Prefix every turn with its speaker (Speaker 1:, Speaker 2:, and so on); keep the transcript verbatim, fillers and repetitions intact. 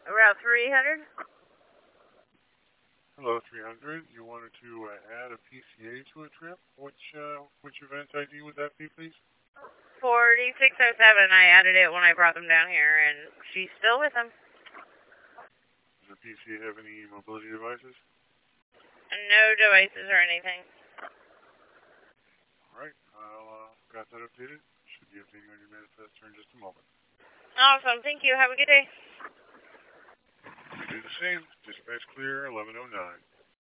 Speaker 1: Route three hundred?
Speaker 2: Hello, three hundred. You wanted to uh, add a P C A to a trip? Which, uh, which event I D would that be, please?
Speaker 1: forty-six oh seven. I added it when I brought them down here, and she's still with them.
Speaker 2: Does the P C A have any mobility devices?
Speaker 1: No devices or anything.
Speaker 2: All right, I'll uh, got that updated. Should be updating on your manifest in just a moment.
Speaker 1: Awesome. Thank you. Have a good day.
Speaker 2: You do the same. Dispatch clear, eleven oh nine.